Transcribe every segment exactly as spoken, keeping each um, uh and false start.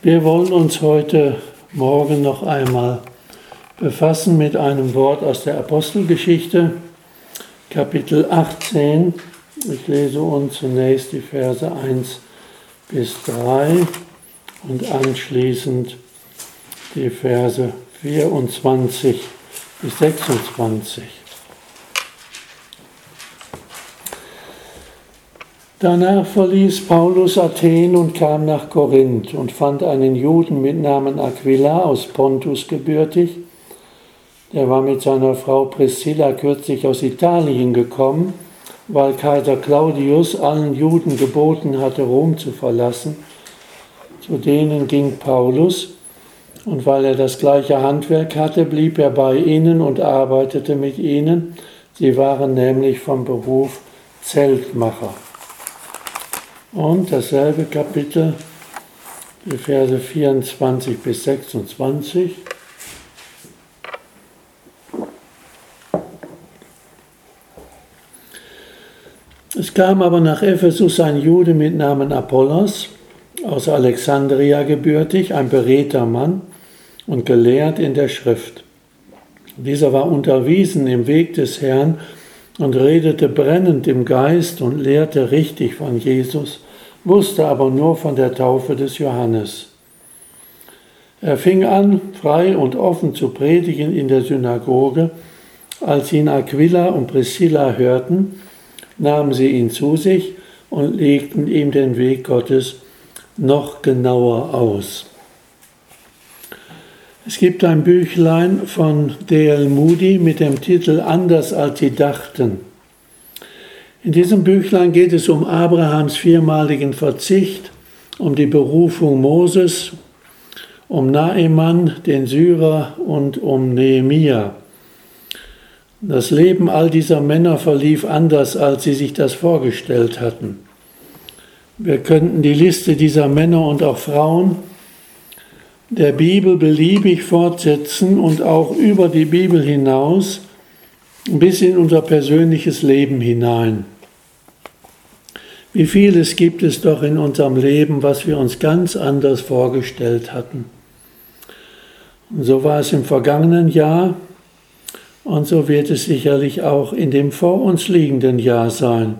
Wir wollen uns heute Morgen noch einmal befassen mit einem Wort aus der Apostelgeschichte, Kapitel achtzehn. Ich lese uns zunächst die Verse eins bis drei und anschließend die Verse vierundzwanzig bis sechsundzwanzig. Danach verließ Paulus Athen und kam nach Korinth und fand einen Juden mit Namen Aquila aus Pontus gebürtig. Der war mit seiner Frau Priscilla kürzlich aus Italien gekommen, weil Kaiser Claudius allen Juden geboten hatte, Rom zu verlassen. Zu denen ging Paulus, und weil er das gleiche Handwerk hatte, blieb er bei ihnen und arbeitete mit ihnen. Sie waren nämlich vom Beruf Zeltmacher. Und dasselbe Kapitel, die Verse vierundzwanzig bis sechsundzwanzig. Es kam aber nach Ephesus ein Jude mit Namen Apollos, aus Alexandria gebürtig, ein beredter Mann und gelehrt in der Schrift. Dieser war unterwiesen im Weg des Herrn und redete brennend im Geist und lehrte richtig von Jesus, wusste aber nur von der Taufe des Johannes. Er fing an, frei und offen zu predigen in der Synagoge. Als ihn Aquila und Priscilla hörten, nahmen sie ihn zu sich und legten ihm den Weg Gottes noch genauer aus. Es gibt ein Büchlein von D L Moody mit dem Titel Anders als sie dachten. In diesem Büchlein geht es um Abrahams viermaligen Verzicht, um die Berufung Moses, um Naaman, den Syrer und um Nehemia. Das Leben all dieser Männer verlief anders, als sie sich das vorgestellt hatten. Wir könnten die Liste dieser Männer und auch Frauen der Bibel beliebig fortsetzen und auch über die Bibel hinaus bis in unser persönliches Leben hinein. Wie vieles gibt es doch in unserem Leben, was wir uns ganz anders vorgestellt hatten. Und so war es im vergangenen Jahr und so wird es sicherlich auch in dem vor uns liegenden Jahr sein.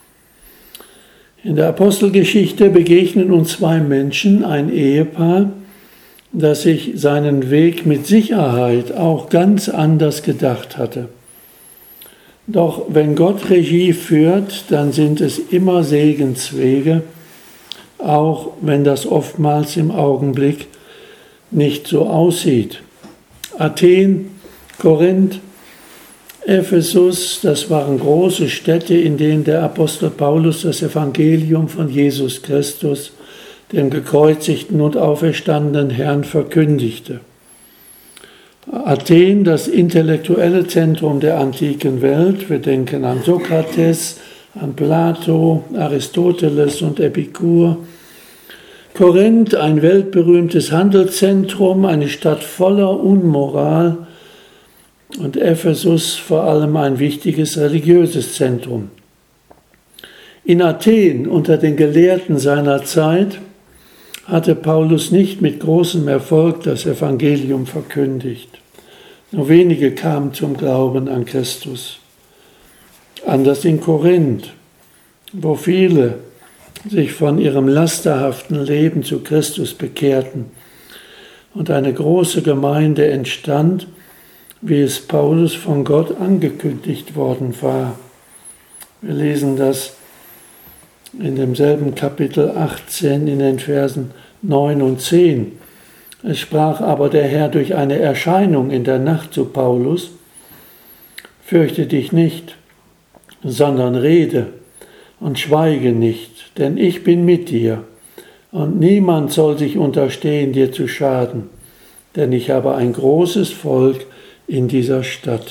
In der Apostelgeschichte begegnen uns zwei Menschen, ein Ehepaar, das sich seinen Weg mit Sicherheit auch ganz anders gedacht hatte. Doch wenn Gott Regie führt, dann sind es immer Segenswege, auch wenn das oftmals im Augenblick nicht so aussieht. Athen, Korinth, Ephesus, das waren große Städte, in denen der Apostel Paulus das Evangelium von Jesus Christus, dem gekreuzigten und auferstandenen Herrn, verkündigte. Athen, das intellektuelle Zentrum der antiken Welt, wir denken an Sokrates, an Plato, Aristoteles und Epikur. Korinth, ein weltberühmtes Handelszentrum, eine Stadt voller Unmoral, und Ephesus vor allem ein wichtiges religiöses Zentrum. In Athen, unter den Gelehrten seiner Zeit, hatte Paulus nicht mit großem Erfolg das Evangelium verkündigt. Nur wenige kamen zum Glauben an Christus. Anders in Korinth, wo viele sich von ihrem lasterhaften Leben zu Christus bekehrten und eine große Gemeinde entstand, wie es Paulus von Gott angekündigt worden war. Wir lesen das in demselben Kapitel achtzehn in den Versen neun und zehn. Es sprach aber der Herr durch eine Erscheinung in der Nacht zu Paulus: Fürchte dich nicht, sondern rede und schweige nicht, denn ich bin mit dir, und niemand soll sich unterstehen, dir zu schaden, denn ich habe ein großes Volk in dieser Stadt.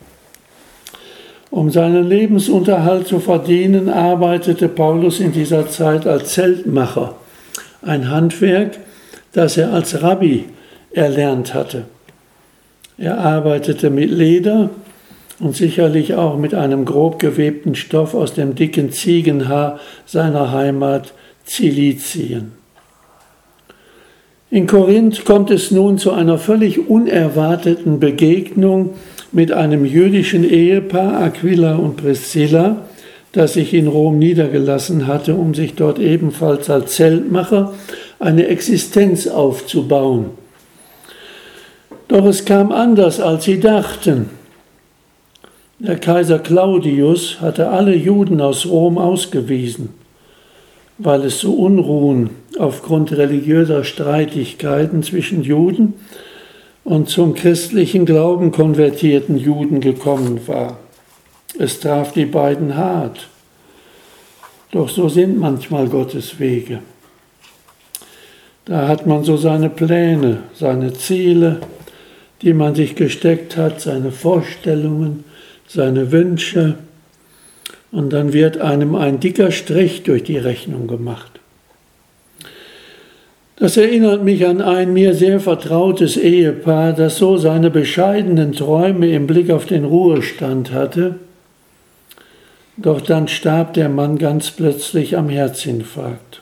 Um seinen Lebensunterhalt zu verdienen, arbeitete Paulus in dieser Zeit als Zeltmacher, ein Handwerk, das er als Rabbi erlernt hatte. Er arbeitete mit Leder und sicherlich auch mit einem grob gewebten Stoff aus dem dicken Ziegenhaar seiner Heimat Zilizien. In Korinth kommt es nun zu einer völlig unerwarteten Begegnung mit einem jüdischen Ehepaar, Aquila und Priscilla, das sich in Rom niedergelassen hatte, um sich dort ebenfalls als Zeltmacher eine Existenz aufzubauen. Doch es kam anders, als sie dachten. Der Kaiser Claudius hatte alle Juden aus Rom ausgewiesen, weil es zu Unruhen aufgrund religiöser Streitigkeiten zwischen Juden und zum christlichen Glauben konvertierten Juden gekommen war. Es traf die beiden hart. Doch so sind manchmal Gottes Wege. Da hat man so seine Pläne, seine Ziele, die man sich gesteckt hat, seine Vorstellungen, seine Wünsche. Und dann wird einem ein dicker Strich durch die Rechnung gemacht. Das erinnert mich an ein mir sehr vertrautes Ehepaar, das so seine bescheidenen Träume im Blick auf den Ruhestand hatte. Doch dann starb der Mann ganz plötzlich am Herzinfarkt.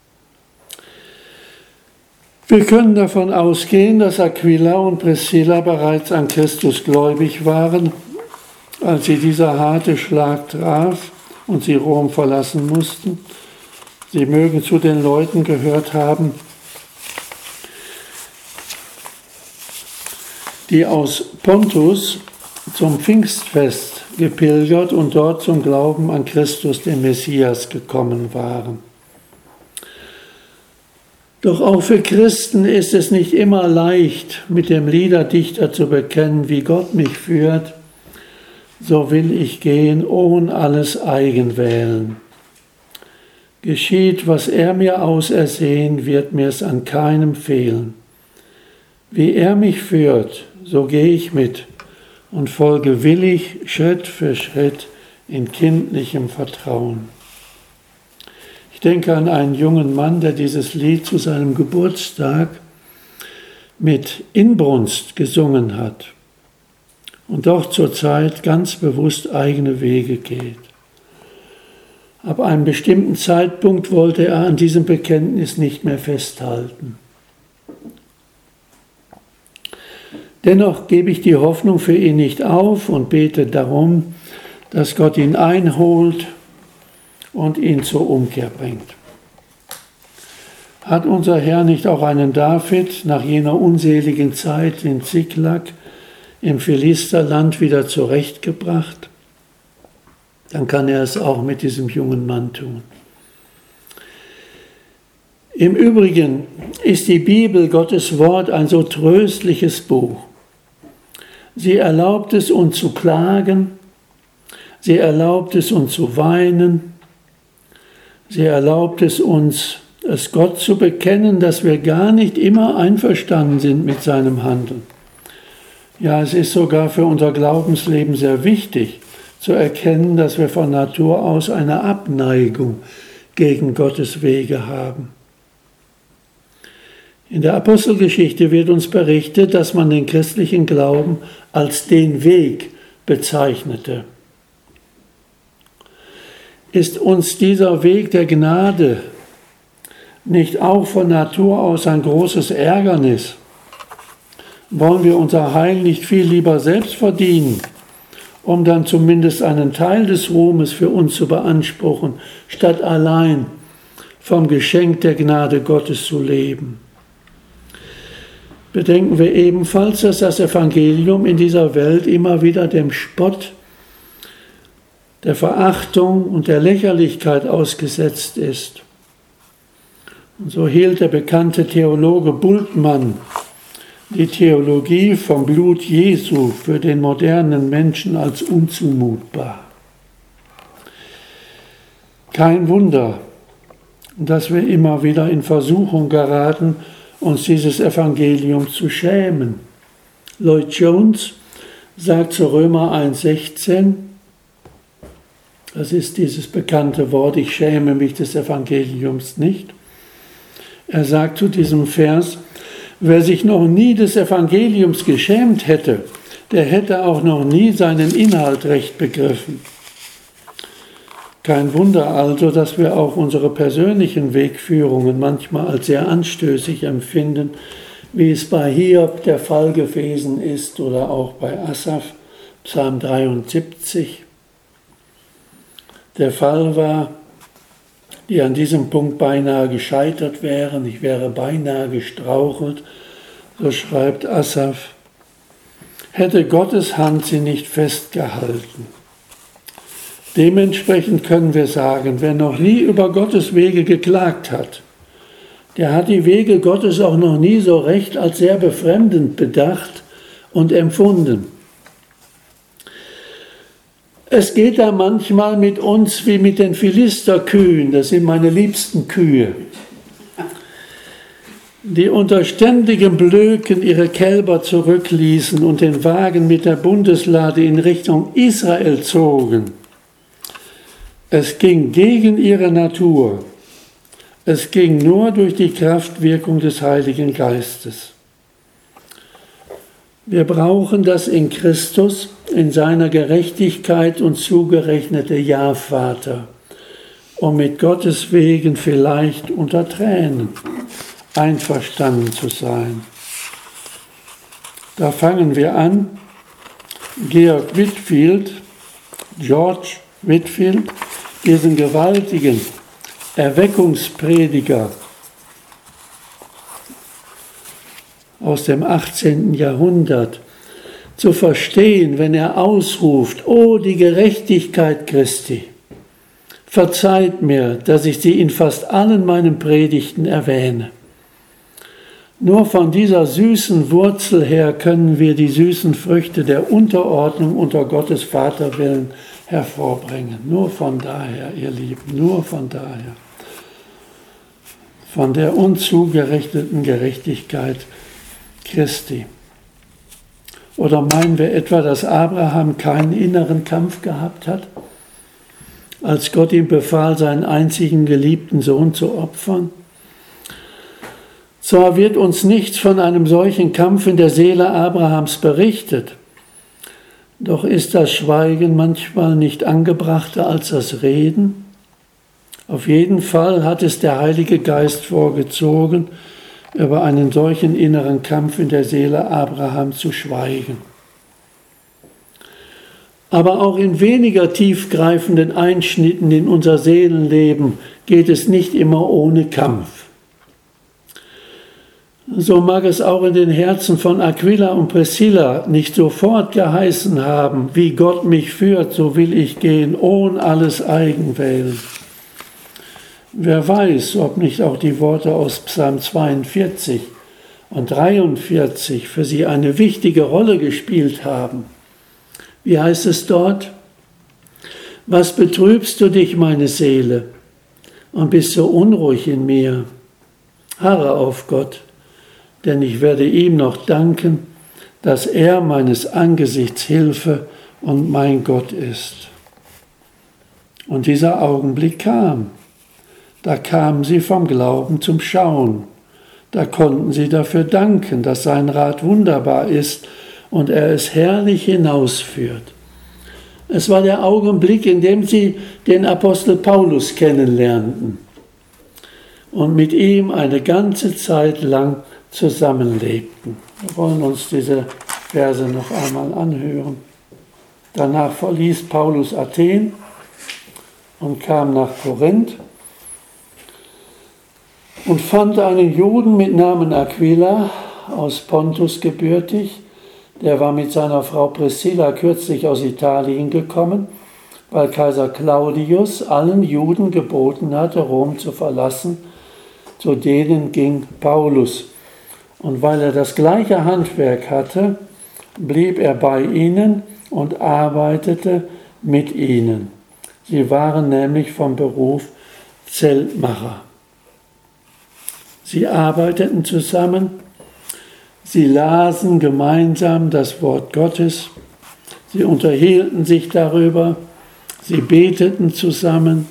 Wir können davon ausgehen, dass Aquila und Priscilla bereits an Christus gläubig waren, als sie dieser harte Schlag traf und sie Rom verlassen mussten. Sie mögen zu den Leuten gehört haben, die aus Pontus zum Pfingstfest gepilgert und dort zum Glauben an Christus, den Messias, gekommen waren. Doch auch für Christen ist es nicht immer leicht, mit dem Liederdichter zu bekennen, wie Gott mich führt, so will ich gehen, ohne alles eigen wählen. Geschieht, was er mir ausersehen, wird mir's an keinem fehlen. Wie er mich führt, so gehe ich mit und folge willig Schritt für Schritt in kindlichem Vertrauen. Ich denke an einen jungen Mann, der dieses Lied zu seinem Geburtstag mit Inbrunst gesungen hat und doch zurzeit ganz bewusst eigene Wege geht. Ab einem bestimmten Zeitpunkt wollte er an diesem Bekenntnis nicht mehr festhalten. Dennoch gebe ich die Hoffnung für ihn nicht auf und bete darum, dass Gott ihn einholt und ihn zur Umkehr bringt. Hat unser Herr nicht auch einen David nach jener unseligen Zeit in Ziklag im Philisterland wieder zurechtgebracht? Dann kann er es auch mit diesem jungen Mann tun. Im Übrigen ist die Bibel, Gottes Wort, ein so tröstliches Buch. Sie erlaubt es uns zu klagen, sie erlaubt es uns zu weinen, sie erlaubt es uns, es Gott zu bekennen, dass wir gar nicht immer einverstanden sind mit seinem Handeln. Ja, es ist sogar für unser Glaubensleben sehr wichtig, zu erkennen, dass wir von Natur aus eine Abneigung gegen Gottes Wege haben. In der Apostelgeschichte wird uns berichtet, dass man den christlichen Glauben als den Weg bezeichnete. Ist uns dieser Weg der Gnade nicht auch von Natur aus ein großes Ärgernis? Wollen wir unser Heil nicht viel lieber selbst verdienen, um dann zumindest einen Teil des Ruhmes für uns zu beanspruchen, statt allein vom Geschenk der Gnade Gottes zu leben? Bedenken wir ebenfalls, dass das Evangelium in dieser Welt immer wieder dem Spott, der Verachtung und der Lächerlichkeit ausgesetzt ist. Und so hielt der bekannte Theologe Bultmann die Theologie vom Blut Jesu für den modernen Menschen als unzumutbar. Kein Wunder, dass wir immer wieder in Versuchung geraten, uns dieses Evangelium zu schämen. Lloyd Jones sagt zu Römer eins sechzehn, das ist dieses bekannte Wort, ich schäme mich des Evangeliums nicht. Er sagt zu diesem Vers, wer sich noch nie des Evangeliums geschämt hätte, der hätte auch noch nie seinen Inhalt recht begriffen. Kein Wunder also, dass wir auch unsere persönlichen Wegführungen manchmal als sehr anstößig empfinden, wie es bei Hiob der Fall gewesen ist oder auch bei Asaf, Psalm dreiundsiebzig. Der Fall war, die an diesem Punkt beinahe gescheitert wären, ich wäre beinahe gestrauchelt, so schreibt Asaf, hätte Gottes Hand sie nicht festgehalten. Dementsprechend können wir sagen, wer noch nie über Gottes Wege geklagt hat, der hat die Wege Gottes auch noch nie so recht als sehr befremdend bedacht und empfunden. Es geht da manchmal mit uns wie mit den Philisterkühen, das sind meine liebsten Kühe, die unter ständigem Blöken ihre Kälber zurückließen und den Wagen mit der Bundeslade in Richtung Israel zogen. Es ging gegen ihre Natur. Es ging nur durch die Kraftwirkung des Heiligen Geistes. Wir brauchen das in Christus, in seiner Gerechtigkeit und zugerechnete Ja-Vater, um mit Gottes Wegen vielleicht unter Tränen einverstanden zu sein. Da fangen wir an. Georg Whitefield, George Whitefield, diesen gewaltigen Erweckungsprediger aus dem achtzehnten Jahrhundert, zu verstehen, wenn er ausruft, oh, die Gerechtigkeit Christi, verzeiht mir, dass ich sie in fast allen meinen Predigten erwähne. Nur von dieser süßen Wurzel her können wir die süßen Früchte der Unterordnung unter Gottes Vaterwillen hervorbringen. Nur von daher, ihr Lieben, nur von daher. Von der unzugerechneten Gerechtigkeit Christi. Oder meinen wir etwa, dass Abraham keinen inneren Kampf gehabt hat, als Gott ihm befahl, seinen einzigen geliebten Sohn zu opfern? Zwar wird uns nichts von einem solchen Kampf in der Seele Abrahams berichtet, doch ist das Schweigen manchmal nicht angebrachter als das Reden. Auf jeden Fall hat es der Heilige Geist vorgezogen, über einen solchen inneren Kampf in der Seele Abrahams zu schweigen. Aber auch in weniger tiefgreifenden Einschnitten in unser Seelenleben geht es nicht immer ohne Kampf. So mag es auch in den Herzen von Aquila und Priscilla nicht sofort geheißen haben, wie Gott mich führt, so will ich gehen, ohne alles Eigenwählen. Wer weiß, ob nicht auch die Worte aus Psalm zweiundvierzig und dreiundvierzig für sie eine wichtige Rolle gespielt haben. Wie heißt es dort? Was betrübst du dich, meine Seele, und bist so unruhig in mir? Harre auf Gott, denn ich werde ihm noch danken, dass er meines Angesichts Hilfe und mein Gott ist. Und dieser Augenblick kam. Da kamen sie vom Glauben zum Schauen. Da konnten sie dafür danken, dass sein Rat wunderbar ist und er es herrlich hinausführt. Es war der Augenblick, in dem sie den Apostel Paulus kennenlernten und mit ihm eine ganze Zeit lang zusammenlebten. Wir wollen uns diese Verse noch einmal anhören. Danach verließ Paulus Athen und kam nach Korinth und fand einen Juden mit Namen Aquila, aus Pontus gebürtig. Der war mit seiner Frau Priscilla kürzlich aus Italien gekommen, weil Kaiser Claudius allen Juden geboten hatte, Rom zu verlassen. Zu denen ging Paulus. Und weil er das gleiche Handwerk hatte, blieb er bei ihnen und arbeitete mit ihnen. Sie waren nämlich vom Beruf Zeltmacher. Sie arbeiteten zusammen, sie lasen gemeinsam das Wort Gottes, sie unterhielten sich darüber, sie beteten zusammen.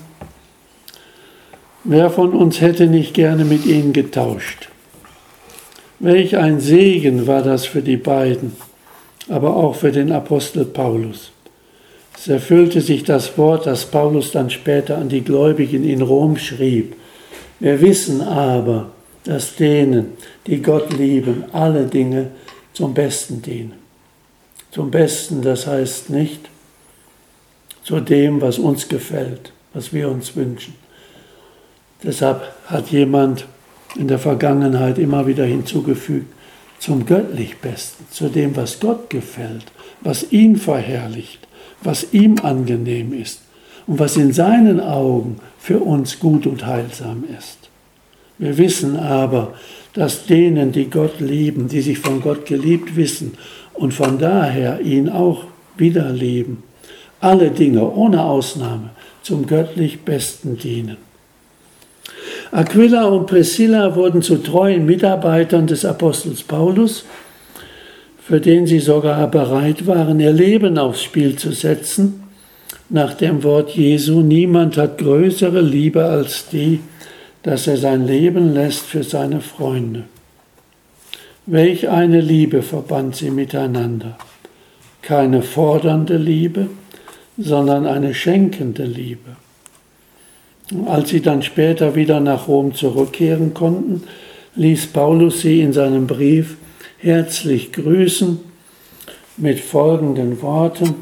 Wer von uns hätte nicht gerne mit ihnen getauscht? Welch ein Segen war das für die beiden, aber auch für den Apostel Paulus. Es erfüllte sich das Wort, das Paulus dann später an die Gläubigen in Rom schrieb. Wir wissen aber, dass denen, die Gott lieben, alle Dinge zum Besten dienen. Zum Besten, das heißt nicht zu dem, was uns gefällt, was wir uns wünschen. Deshalb hat jemand in der Vergangenheit immer wieder hinzugefügt, zum göttlich Besten, zu dem, was Gott gefällt, was ihn verherrlicht, was ihm angenehm ist und was in seinen Augen für uns gut und heilsam ist. Wir wissen aber, dass denen, die Gott lieben, die sich von Gott geliebt wissen und von daher ihn auch wieder lieben, alle Dinge ohne Ausnahme zum göttlich Besten dienen. Aquila und Priscilla wurden zu treuen Mitarbeitern des Apostels Paulus, für den sie sogar bereit waren, ihr Leben aufs Spiel zu setzen, nach dem Wort Jesu: Niemand hat größere Liebe als die, dass er sein Leben lässt für seine Freunde. Welch eine Liebe verband sie miteinander. Keine fordernde Liebe, sondern eine schenkende Liebe. Und als sie dann später wieder nach Rom zurückkehren konnten, ließ Paulus sie in seinem Brief herzlich grüßen mit folgenden Worten.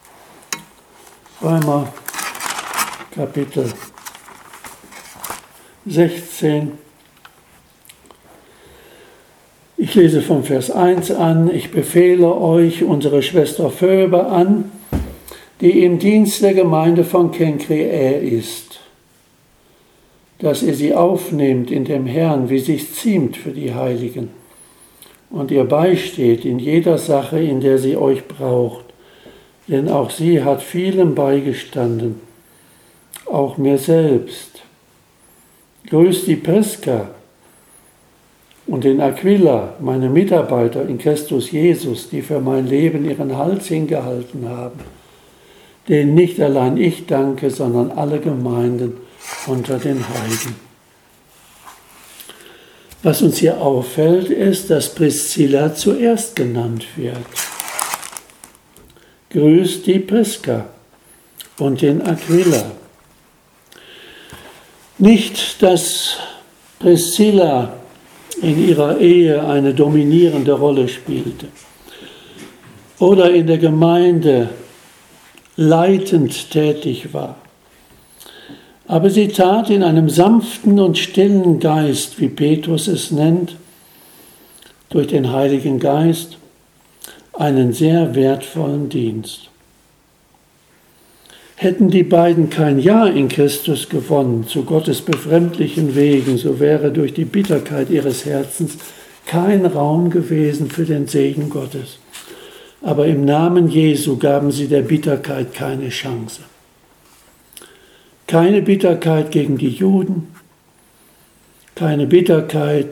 Römer Kapitel sechzehn. Ich lese von Vers eins an. Ich befehle euch unsere Schwester Phoebe an, die im Dienst der Gemeinde von Kenkreä ist, dass ihr sie aufnehmt in dem Herrn, wie sich ziemt für die Heiligen, und ihr beisteht in jeder Sache, in der sie euch braucht, denn auch sie hat vielem beigestanden, auch mir selbst. Grüßt die Priska und den Aquila, meine Mitarbeiter in Christus Jesus, die für mein Leben ihren Hals hingehalten haben, denen nicht allein ich danke, sondern alle Gemeinden unter den Heiden. Was uns hier auffällt, ist, dass Priscilla zuerst genannt wird. Grüßt die Priska und den Aquila. Nicht, dass Priscilla in ihrer Ehe eine dominierende Rolle spielte oder in der Gemeinde leitend tätig war. Aber sie tat in einem sanften und stillen Geist, wie Petrus es nennt, durch den Heiligen Geist, einen sehr wertvollen Dienst. Hätten die beiden kein Ja in Christus gewonnen zu Gottes befremdlichen Wegen, so wäre durch die Bitterkeit ihres Herzens kein Raum gewesen für den Segen Gottes. Aber im Namen Jesu gaben sie der Bitterkeit keine Chance. Keine Bitterkeit gegen die Juden, keine Bitterkeit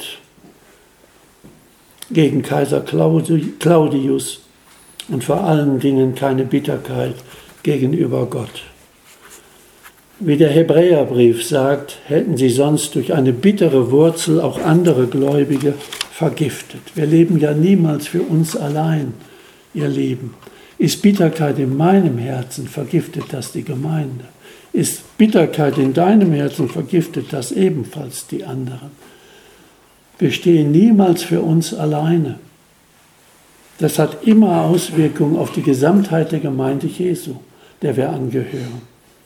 gegen Kaiser Claudius und vor allen Dingen keine Bitterkeit gegenüber Gott. Wie der Hebräerbrief sagt, hätten sie sonst durch eine bittere Wurzel auch andere Gläubige vergiftet. Wir leben ja niemals für uns allein, ihr Lieben. Ist Bitterkeit in meinem Herzen, vergiftet das die Gemeinde. Ist Bitterkeit in deinem Herzen, vergiftet das ebenfalls die anderen. Wir stehen niemals für uns alleine. Das hat immer Auswirkungen auf die Gesamtheit der Gemeinde Jesu, der wir angehören.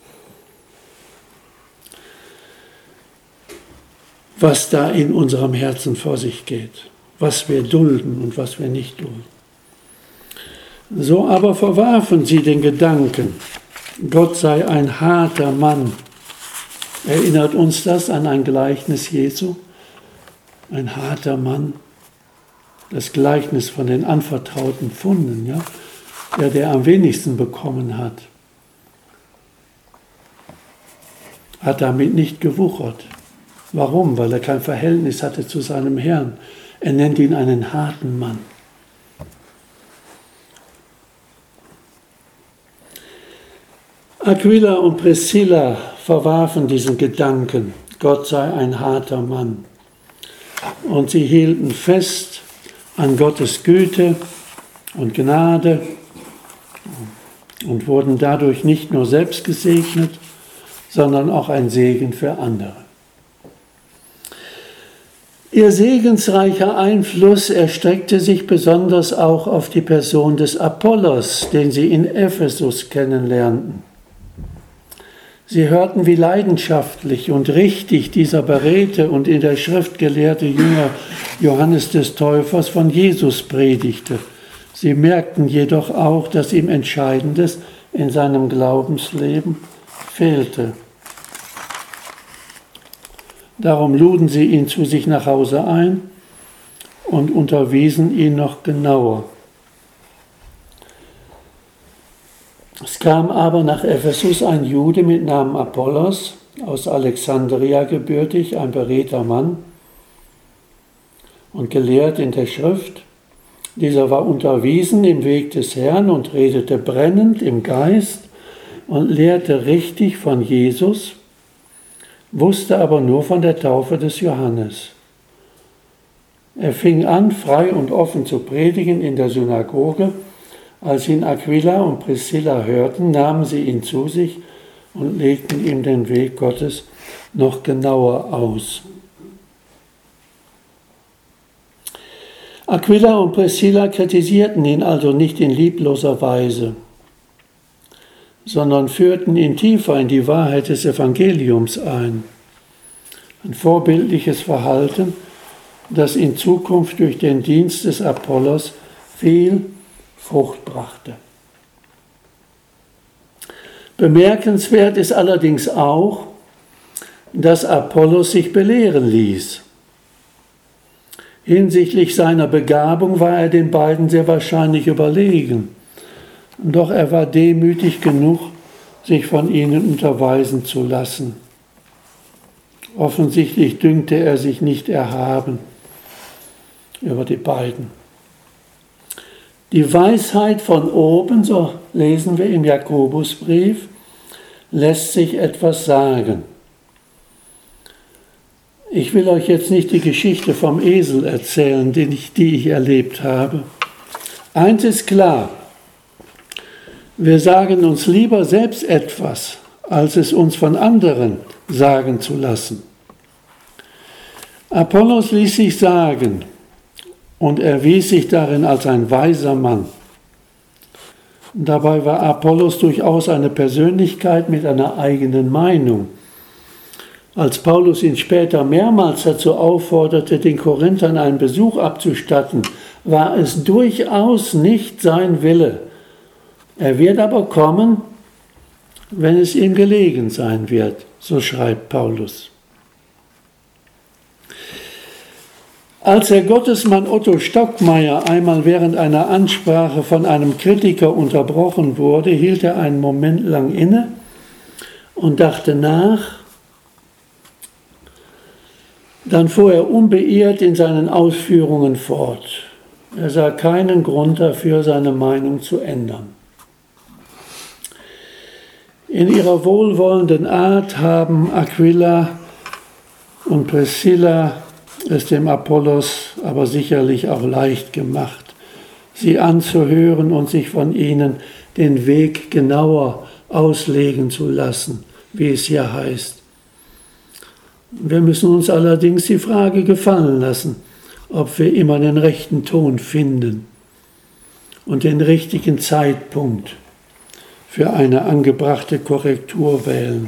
Was da in unserem Herzen vor sich geht, was wir dulden und was wir nicht dulden. So aber verwarfen sie den Gedanken, Gott sei ein harter Mann. Erinnert uns das an ein Gleichnis Jesu? Ein harter Mann. Das Gleichnis von den anvertrauten Pfunden, ja? Der, der am wenigsten bekommen hat, hat damit nicht gewuchert. Warum? Weil er kein Verhältnis hatte zu seinem Herrn. Er nennt ihn einen harten Mann. Aquila und Priscilla verwarfen diesen Gedanken, Gott sei ein harter Mann. Und sie hielten fest an Gottes Güte und Gnade, und wurden dadurch nicht nur selbst gesegnet, sondern auch ein Segen für andere. Ihr segensreicher Einfluss erstreckte sich besonders auch auf die Person des Apollos, den sie in Ephesus kennenlernten. Sie hörten, wie leidenschaftlich und richtig dieser beredte und in der Schrift gelehrte Jünger Johannes des Täufers von Jesus predigte. Sie merkten jedoch auch, dass ihm Entscheidendes in seinem Glaubensleben fehlte. Darum luden sie ihn zu sich nach Hause ein und unterwiesen ihn noch genauer. Es kam aber nach Ephesus ein Jude mit Namen Apollos, aus Alexandria gebürtig, ein beredter Mann und gelehrt in der Schrift. Dieser war unterwiesen im Weg des Herrn und redete brennend im Geist und lehrte richtig von Jesus, wusste aber nur von der Taufe des Johannes. Er fing an, frei und offen zu predigen in der Synagoge. Als ihn Aquila und Priscilla hörten, nahmen sie ihn zu sich und legten ihm den Weg Gottes noch genauer aus. Aquila und Priscilla kritisierten ihn also nicht in liebloser Weise, sondern führten ihn tiefer in die Wahrheit des Evangeliums ein. Ein vorbildliches Verhalten, das in Zukunft durch den Dienst des Apollos viel Frucht brachte. Bemerkenswert ist allerdings auch, dass Apollos sich belehren ließ. Hinsichtlich seiner Begabung war er den beiden sehr wahrscheinlich überlegen. Doch er war demütig genug, sich von ihnen unterweisen zu lassen. Offensichtlich dünkte er sich nicht erhaben über die beiden. Die Weisheit von oben, so lesen wir im Jakobusbrief, lässt sich etwas sagen. Ich will euch jetzt nicht die Geschichte vom Esel erzählen, die ich, die ich erlebt habe. Eins ist klar: Wir sagen uns lieber selbst etwas, als es uns von anderen sagen zu lassen. Apollos ließ sich sagen und erwies sich darin als ein weiser Mann. Dabei war Apollos durchaus eine Persönlichkeit mit einer eigenen Meinung. Als Paulus ihn später mehrmals dazu aufforderte, den Korinthern einen Besuch abzustatten, war es durchaus nicht sein Wille. Er wird aber kommen, wenn es ihm gelegen sein wird, so schreibt Paulus. Als der Gottesmann Otto Stockmeier einmal während einer Ansprache von einem Kritiker unterbrochen wurde, hielt er einen Moment lang inne und dachte nach. Dann fuhr er unbeirrt in seinen Ausführungen fort. Er sah keinen Grund dafür, seine Meinung zu ändern. In ihrer wohlwollenden Art haben Aquila und Priscilla es dem Apollos aber sicherlich auch leicht gemacht, sie anzuhören und sich von ihnen den Weg genauer auslegen zu lassen, wie es hier heißt. Wir müssen uns allerdings die Frage gefallen lassen, ob wir immer den rechten Ton finden und den richtigen Zeitpunkt für eine angebrachte Korrektur wählen.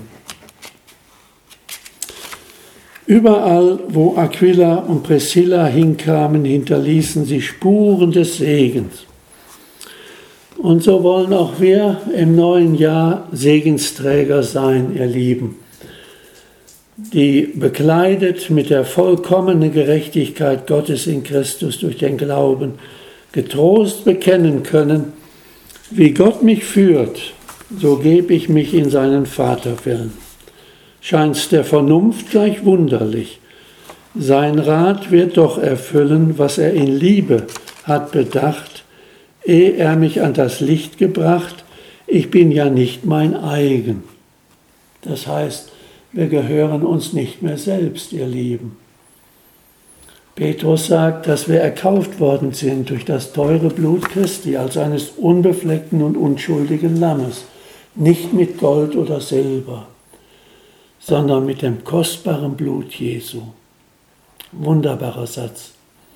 Überall, wo Aquila und Priscilla hinkamen, hinterließen sie Spuren des Segens. Und so wollen auch wir im neuen Jahr Segensträger sein, ihr Lieben, die bekleidet mit der vollkommenen Gerechtigkeit Gottes in Christus durch den Glauben getrost bekennen können: Wie Gott mich führt, so gebe ich mich in seinen Vaterwillen. Scheint's der Vernunft gleich wunderlich. Sein Rat wird doch erfüllen, was er in Liebe hat bedacht, ehe er mich an das Licht gebracht. Ich bin ja nicht mein eigen. Das heißt, wir gehören uns nicht mehr selbst, ihr Lieben. Petrus sagt, dass wir erkauft worden sind durch das teure Blut Christi als eines unbefleckten und unschuldigen Lammes, nicht mit Gold oder Silber, sondern mit dem kostbaren Blut Jesu. Wunderbarer Satz.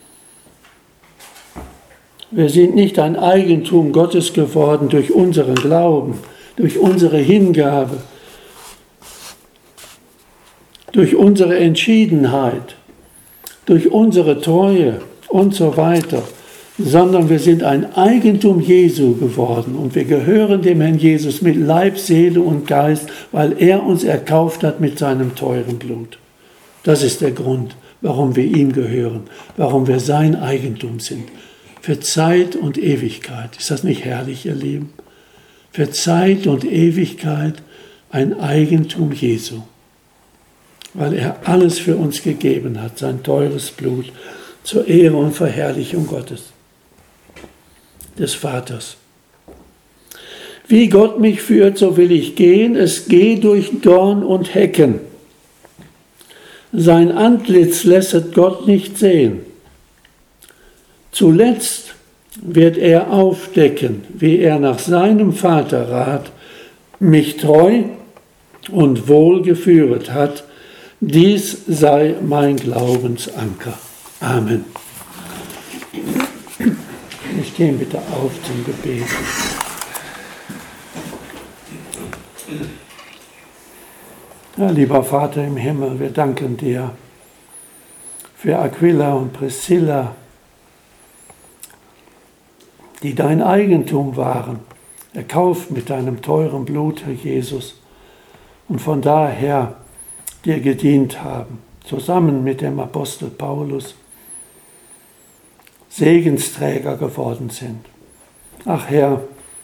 Wir sind nicht ein Eigentum Gottes geworden durch unseren Glauben, durch unsere Hingabe, durch unsere Entschiedenheit, durch unsere Treue und so weiter, sondern wir sind ein Eigentum Jesu geworden und wir gehören dem Herrn Jesus mit Leib, Seele und Geist, weil er uns erkauft hat mit seinem teuren Blut. Das ist der Grund, warum wir ihm gehören, warum wir sein Eigentum sind. Für Zeit und Ewigkeit. Ist das nicht herrlich, ihr Lieben? Für Zeit und Ewigkeit ein Eigentum Jesu. Weil er alles für uns gegeben hat, sein teures Blut, zur Ehre und Verherrlichung Gottes, des Vaters. Wie Gott mich führt, so will ich gehen, es geht durch Dorn und Hecken. Sein Antlitz lässet Gott nicht sehen. Zuletzt wird er aufdecken, wie er nach seinem Vaterrat mich treu und wohl geführet hat. Dies sei mein Glaubensanker. Amen. Wir stehen bitte auf zum Gebet. Ja, lieber Vater im Himmel, wir danken dir für Aquila und Priscilla, die dein Eigentum waren, erkauft mit deinem teuren Blut, Herr Jesus, und von daher dir gedient haben, zusammen mit dem Apostel Paulus, Segensträger geworden sind. Ach Herr,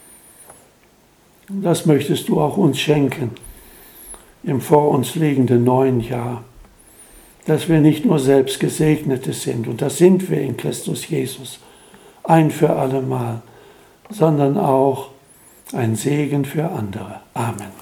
das möchtest du auch uns schenken im vor uns liegenden neuen Jahr, dass wir nicht nur selbst Gesegnete sind, und das sind wir in Christus Jesus, ein für allemal, sondern auch ein Segen für andere. Amen.